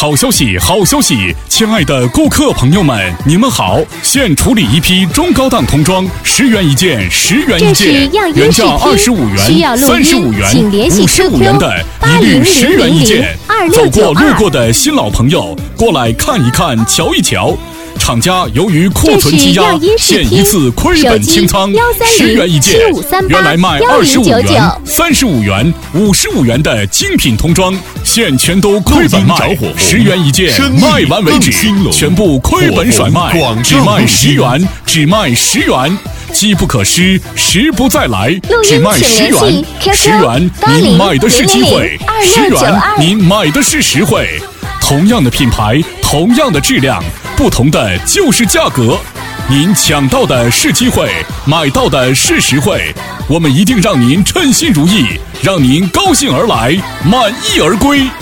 好消息，好消息！亲爱的顾客朋友们，你们好！现处理一批中高档童装，10元一件，10元一件，原价25元、35元、55元的，一律10元一件。走过路过的新老朋友，过来看一看，瞧一瞧。厂家由于库存积压，现一次亏本清仓，10元一件，原来卖25元、35元、55元的精品童装，现全都亏本卖，10元一件，卖完为止，全部亏本甩卖，只卖10元，只卖10元。机不可失，时不再来，只卖10元，10元您买的是机会，10元您买的是实惠。同样的品牌，同样的质量，不同的就是价格。您抢到的是机会，买到的是实惠。我们一定让您称心如意，让您高兴而来，满意而归。